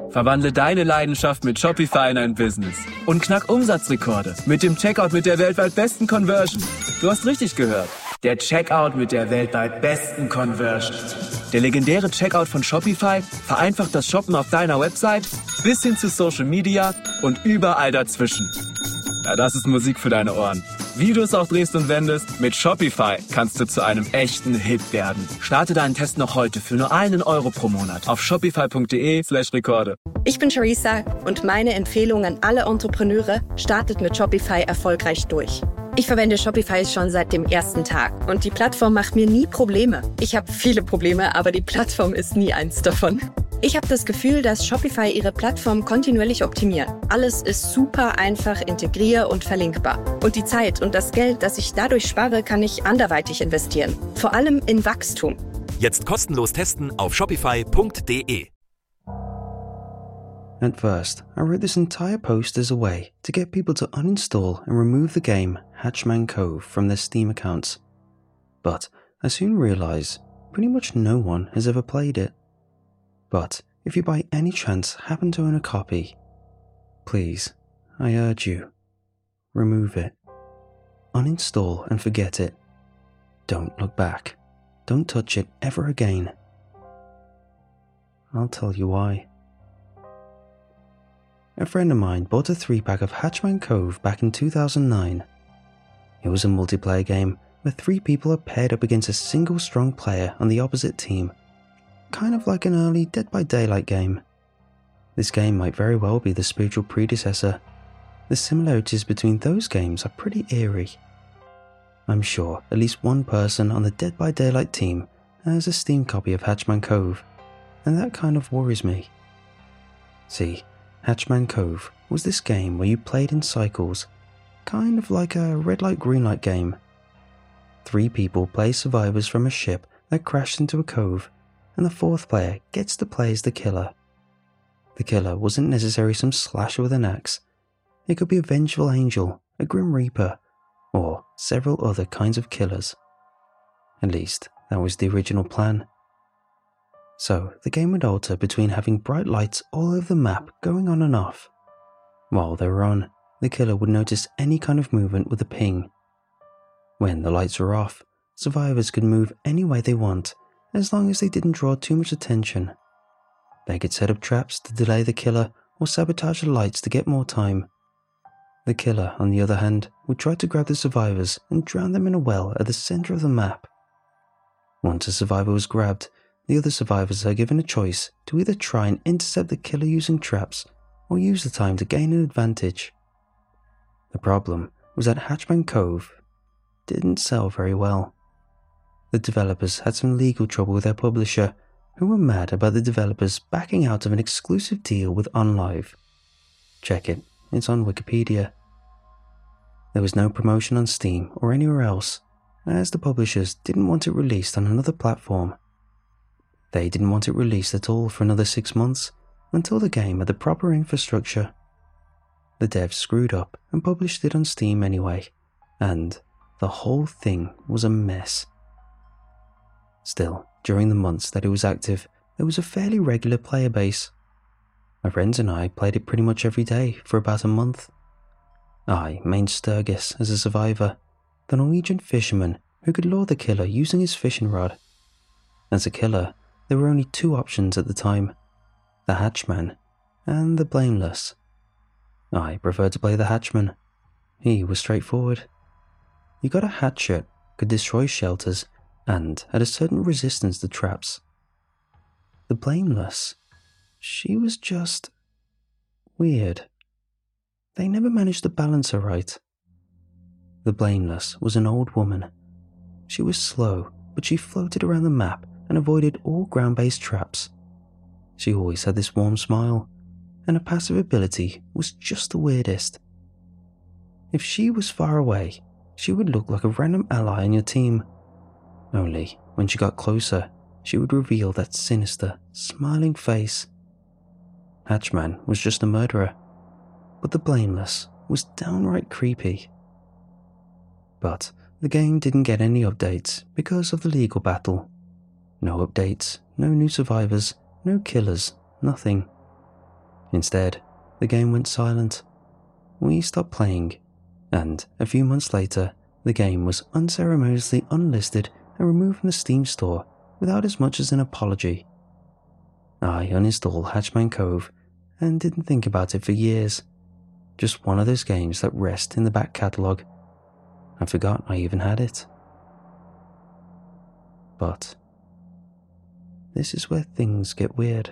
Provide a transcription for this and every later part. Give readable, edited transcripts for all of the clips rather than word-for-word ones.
Verwandle deine Leidenschaft mit Shopify in ein Business. Und knack Umsatzrekorde mit dem Checkout mit der weltweit besten Conversion. Du hast richtig gehört. Der Checkout mit der weltweit besten Conversion. Der legendäre Checkout von Shopify vereinfacht das Shoppen auf deiner Website bis hin zu Social Media und überall dazwischen. Ja, das ist Musik für deine Ohren. Wie du es auch drehst und wendest, mit Shopify kannst du zu einem echten Hit werden. Starte deinen Test noch heute für nur €1 pro Monat auf shopify.de/Rekorde. Ich bin Charissa und meine Empfehlung an alle Entrepreneure: startet mit Shopify erfolgreich durch. Ich verwende Shopify schon seit dem ersten Tag und die Plattform macht mir nie Probleme. Ich habe viele Probleme, aber die Plattform ist nie eins davon. Ich habe das Gefühl, dass Shopify ihre Plattform kontinuierlich optimiert. Alles ist super einfach integrier- und verlinkbar. Und die Zeit und das Geld, das ich dadurch spare, kann ich anderweitig investieren. Vor allem in Wachstum. Jetzt kostenlos testen auf shopify.de. At first, I wrote this entire post as a way to get people to uninstall and remove the game Hatchman Cove from their Steam accounts. But I soon realised pretty much no one has ever played it. But if you by any chance happen to own a copy, please, I urge you, remove it. Uninstall and forget it. Don't look back. Don't touch it ever again. I'll tell you why. A friend of mine bought a 3-pack of Hatchman Cove back in 2009. It was a multiplayer game where 3 people are paired up against a single strong player on the opposite team, kind of like an early Dead by Daylight game. This game might very well be the spiritual predecessor. The similarities between those games are pretty eerie. I'm sure at least one person on the Dead by Daylight team has a Steam copy of Hatchman Cove, and that kind of worries me. See, Hatchman Cove was this game where you played in cycles, kind of like a red light green light game. 3 people play survivors from a ship that crashed into a cove, and the 4th player gets to play as the killer. The killer wasn't necessarily some slasher with an axe. It could be a vengeful angel, a grim reaper, or several other kinds of killers. At least, that was the original plan. So, the game would alter between having bright lights all over the map going on and off. While they were on, the killer would notice any kind of movement with a ping. When the lights were off, survivors could move any way they want, as long as they didn't draw too much attention. They could set up traps to delay the killer or sabotage the lights to get more time. The killer, on the other hand, would try to grab the survivors and drown them in a well at the center of the map. Once a survivor was grabbed, the other survivors are given a choice to either try and intercept the killer using traps or use the time to gain an advantage. The problem was that Hatchman Cove didn't sell very well. The developers had some legal trouble with their publisher, who were mad about the developers backing out of an exclusive deal with OnLive. Check it, it's on Wikipedia. There was no promotion on Steam or anywhere else, as the publishers didn't want it released on another platform. They didn't want it released at all for another 6 months, until the game had the proper infrastructure. The devs screwed up and published it on Steam anyway, and the whole thing was a mess. Still, during the months that it was active, there was a fairly regular player base. My friends and I played it pretty much every day for about a month. I mained Sturgis as a survivor, the Norwegian fisherman who could lure the killer using his fishing rod. As a killer, there were only 2 options at the time: the Hatchman and the Blameless. I preferred to play the Hatchman. He was straightforward. You got a hatchet, could destroy shelters, and had a certain resistance to traps. The Blameless, she was just weird. They never managed to balance her right. The Blameless was an old woman. She was slow, but she floated around the map and avoided all ground-based traps. She always had this warm smile, and her passive ability was just the weirdest. If she was far away, she would look like a random ally on your team. Only, when she got closer, she would reveal that sinister, smiling face. Hatchman was just a murderer, but the Blameless was downright creepy. But the game didn't get any updates because of the legal battle. No updates, no new survivors, no killers, nothing. Instead, the game went silent. We stopped playing, and a few months later, the game was unceremoniously unlisted and removed from the Steam store without as much as an apology. I uninstalled Hatchman Cove and didn't think about it for years. Just one of those games that rest in the back catalogue. I forgot I even had it. But this is where things get weird.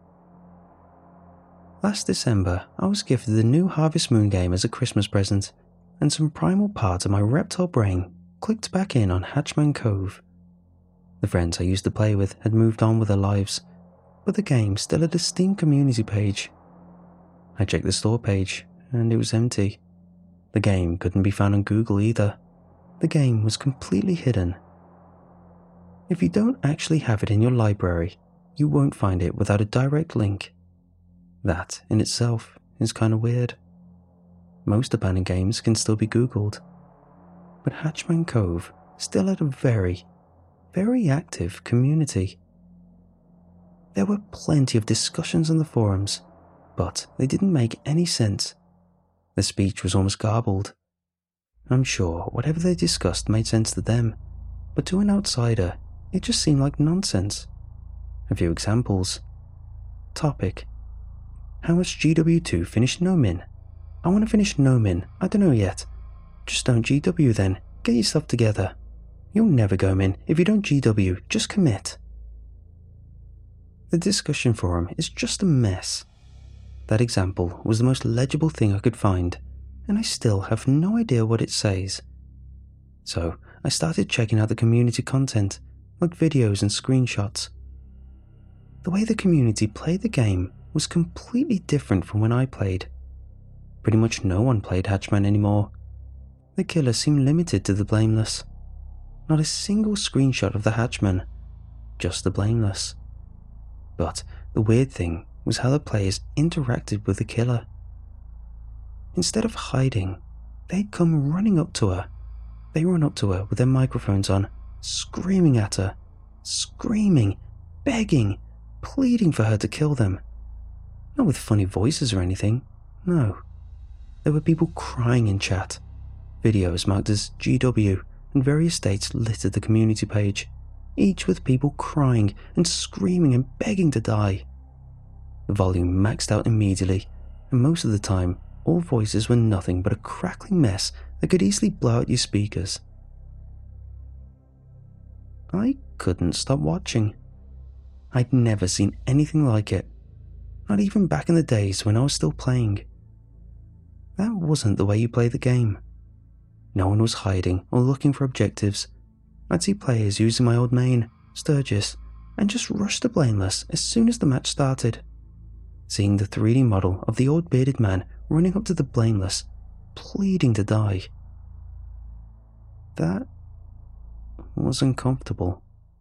Last December, I was gifted the new Harvest Moon game as a Christmas present, and some primal part of my reptile brain clicked back in on Hatchman Cove. The friends I used to play with had moved on with their lives, but the game still had a Steam community page. I checked the store page, and it was empty. The game couldn't be found on Google either. The game was completely hidden. If you don't actually have it in your library, you won't find it without a direct link. That, in itself, is kind of weird. Most abandoned games can still be Googled, but Hatchman Cove still had a very, very active community. There were plenty of discussions on the forums, but they didn't make any sense. The speech was almost garbled. I'm sure whatever they discussed made sense to them, but to an outsider, it just seemed like nonsense. A few examples. Topic: how much GW2 finish No Min? I want to finish No Min, I don't know yet. Just don't GW then, get yourself together. You'll never go Min if you don't GW, just commit. The discussion forum is just a mess. That example was the most legible thing I could find, and I still have no idea what it says. So I started checking out the community content, like videos and screenshots. The way the community played the game was completely different from when I played. Pretty much no one played Hatchman anymore. The killer seemed limited to the Blameless. Not a single screenshot of the Hatchman, just the Blameless. But the weird thing was how the players interacted with the killer. Instead of hiding, they'd come running up to her. They run up to her with their microphones on, screaming at her, screaming, begging, pleading for her to kill them. Not with funny voices or anything, no. There were people crying in chat. Videos marked as GW and various states littered the community page, each with people crying and screaming and begging to die. The volume maxed out immediately, and most of the time, all voices were nothing but a crackling mess that could easily blow out your speakers. I couldn't stop watching. I'd never seen anything like it, not even back in the days when I was still playing. That wasn't the way you play the game. No one was hiding or looking for objectives. I'd see players using my old main, Sturgis, and just rush the Blameless as soon as the match started. Seeing the 3D model of the old bearded man running up to the Blameless, pleading to die. That was uncomfortable.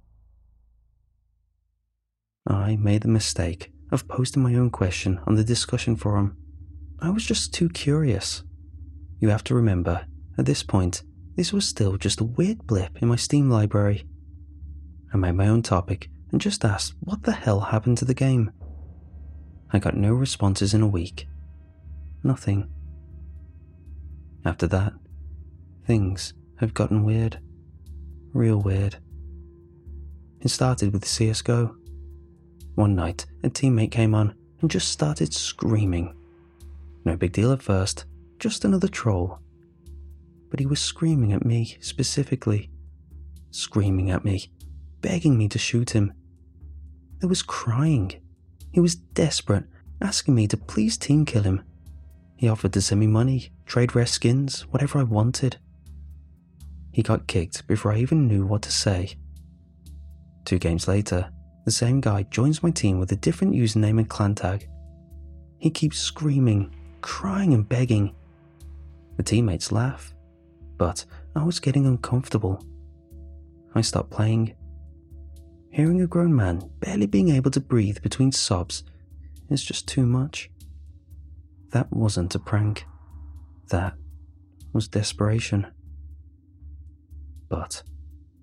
I made the mistake of posting my own question on the discussion forum. I was just too curious. You have to remember, at this point, this was still just a weird blip in my Steam library. I made my own topic and just asked what the hell happened to the game. I got no responses in a week. Nothing. After that, things have gotten weird. Real weird. It started with CSGO. One night, a teammate came on and just started screaming. No big deal at first, just another troll. But he was screaming at me specifically. Screaming at me, begging me to shoot him. There was crying. He was desperate, asking me to please team kill him. He offered to send me money, trade rare skins, whatever I wanted. He got kicked before I even knew what to say. 2 games later, the same guy joins my team with a different username and clan tag. He keeps screaming, crying and begging. The teammates laugh, but I was getting uncomfortable. I stopped playing. Hearing a grown man barely being able to breathe between sobs is just too much. That wasn't a prank. That was desperation. But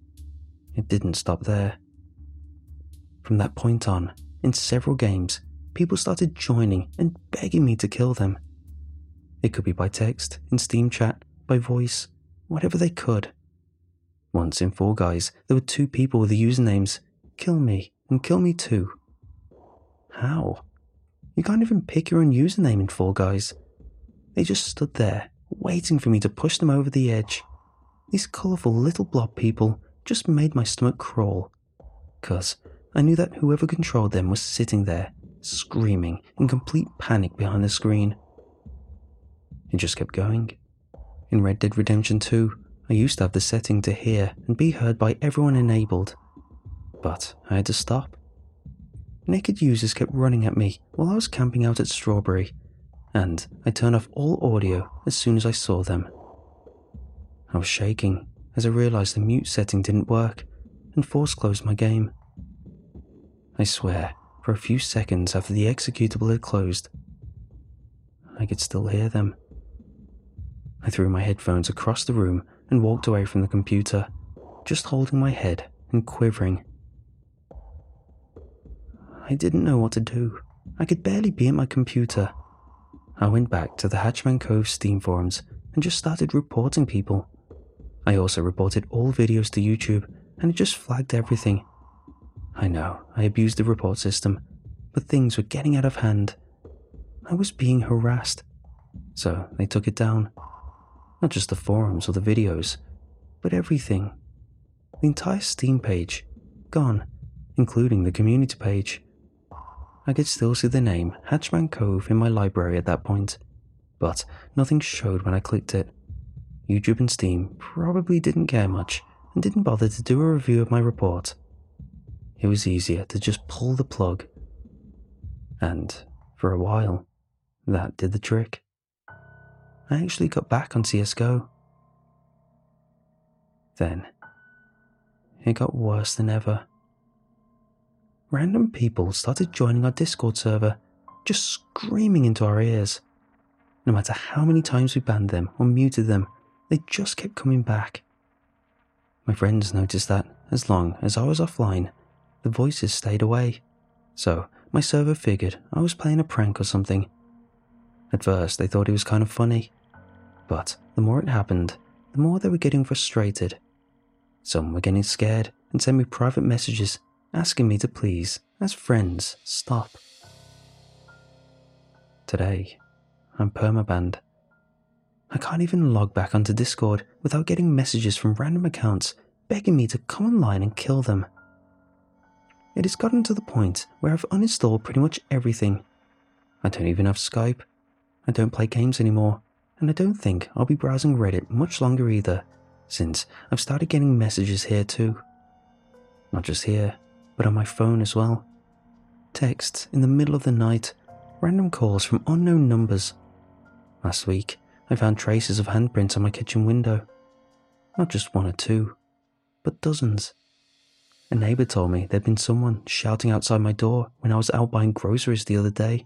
it didn't stop there. From that point on, in several games, people started joining and begging me to kill them. It could be by text, in Steam chat, by voice, whatever they could. Once in Fall Guys, there were 2 people with the usernames Kill Me and Kill Me Too. How? You can't even pick your own username in Fall Guys. They just stood there, waiting for me to push them over the edge. These colourful little blob people just made my stomach crawl, 'cause I knew that whoever controlled them was sitting there, screaming in complete panic behind the screen. It just kept going. In Red Dead Redemption 2, I used to have the setting to hear and be heard by everyone enabled, but I had to stop. Naked users kept running at me while I was camping out at Strawberry, and I turned off all audio as soon as I saw them. I was shaking as I realised the mute setting didn't work and force closed my game. I swear, for a few seconds after the executable had closed, I could still hear them. I threw my headphones across the room and walked away from the computer, just holding my head and quivering. I didn't know what to do. I could barely be at my computer. I went back to the Hatchman Cove Steam forums and just started reporting people. I also reported all videos to YouTube and it just flagged everything. I know, I abused the report system, but things were getting out of hand. I was being harassed, so they took it down. Not just the forums or the videos, but everything. The entire Steam page, gone, including the community page. I could still see the name Hatchman Cove in my library at that point, but nothing showed when I clicked it. YouTube and Steam probably didn't care much and didn't bother to do a review of my report. It was easier to just pull the plug. And, for a while, that did the trick. I actually got back on CSGO. Then, it got worse than ever. Random people started joining our Discord server, just screaming into our ears. No matter how many times we banned them or muted them, they just kept coming back. My friends noticed that, as long as I was offline, the voices stayed away, so my server figured I was playing a prank or something. At first they thought it was kind of funny, but the more it happened, the more they were getting frustrated. Some were getting scared and sent me private messages asking me to please, as friends, stop. Today, I'm permabanned. I can't even log back onto Discord without getting messages from random accounts begging me to come online and kill them. It has gotten to the point where I've uninstalled pretty much everything. I don't even have Skype. I don't play games anymore, and I don't think I'll be browsing Reddit much longer either, since I've started getting messages here too. Not just here, but on my phone as well. Texts in the middle of the night, random calls from unknown numbers. Last week, I found traces of handprints on my kitchen window. Not just 1 or 2, but dozens. A neighbour told me there'd been someone shouting outside my door when I was out buying groceries the other day.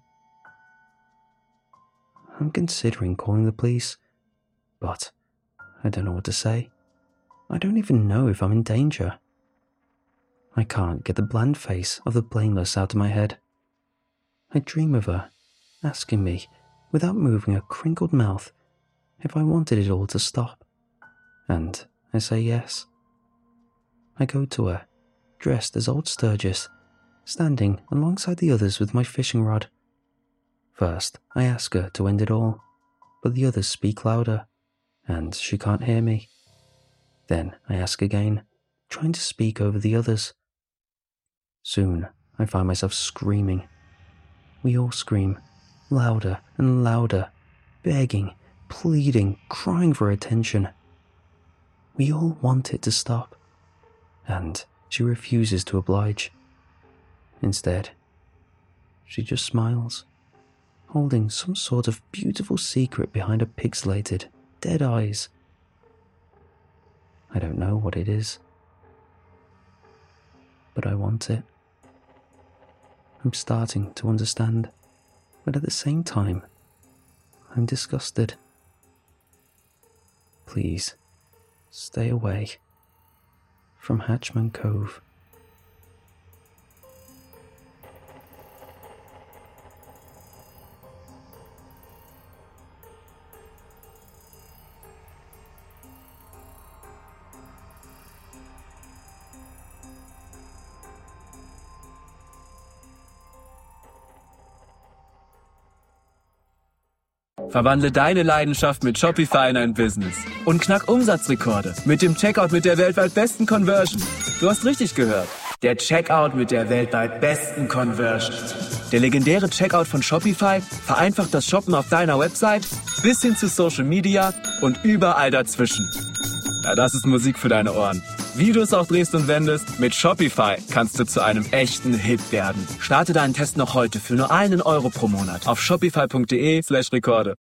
I'm considering calling the police, but I don't know what to say. I don't even know if I'm in danger. I can't get the bland face of the Blameless out of my head. I dream of her, asking me, without moving a crinkled mouth, if I wanted it all to stop. And I say yes. I go to her, dressed as old Sturgis, standing alongside the others with my fishing rod. First, I ask her to end it all, but the others speak louder, and she can't hear me. Then I ask again, trying to speak over the others. Soon, I find myself screaming. We all scream, louder and louder, begging, pleading, crying for attention. We all want it to stop, and she refuses to oblige. Instead, she just smiles, holding some sort of beautiful secret behind her pixelated, dead eyes. I don't know what it is, but I want it. I'm starting to understand, but at the same time, I'm disgusted. Please, stay away from Hatchman Cove. Verwandle deine Leidenschaft mit Shopify in ein Business. Und knack Umsatzrekorde mit dem Checkout mit der weltweit besten Conversion. Du hast richtig gehört. Der Checkout mit der weltweit besten Conversion. Der legendäre Checkout von Shopify vereinfacht das Shoppen auf deiner Website bis hin zu Social Media und überall dazwischen. Ja, das ist Musik für deine Ohren. Wie du es auch drehst und wendest, mit Shopify kannst du zu einem echten Hit werden. Starte deinen Test noch heute für nur €1 pro Monat auf shopify.de/Rekorde.